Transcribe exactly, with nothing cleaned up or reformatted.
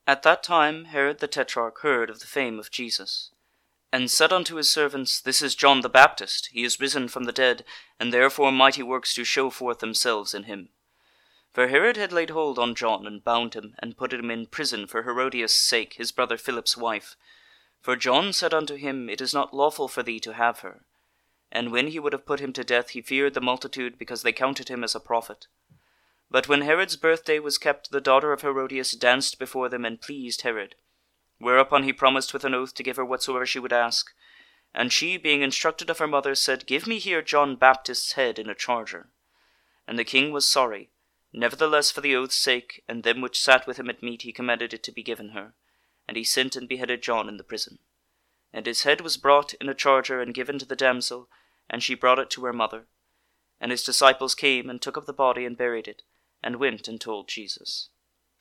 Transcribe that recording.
At that time Herod the Tetrarch heard of the fame of Jesus, and said unto his servants, This is John the Baptist: he is risen from the dead, and therefore mighty works do show forth themselves in him. For Herod had laid hold on John, and bound him, and put him in prison for Herodias' sake, his brother Philip's wife. For John said unto him, It is not lawful for thee to have her. And when he would have put him to death, he feared the multitude, because they counted him as a prophet. But when Herod's birthday was kept, the daughter of Herodias danced before them, and pleased Herod. Whereupon he promised with an oath to give her whatsoever she would ask. And she, being instructed of her mother, said, Give me here John Baptist's head in a charger. And the king was sorry. Nevertheless, for the oath's sake, and them which sat with him at meat, he commanded it to be given her. And he sent and beheaded John in the prison. And his head was brought in a charger, and given to the damsel, and she brought it to her mother. And his disciples came, and took up the body, and buried it, and went and told Jesus.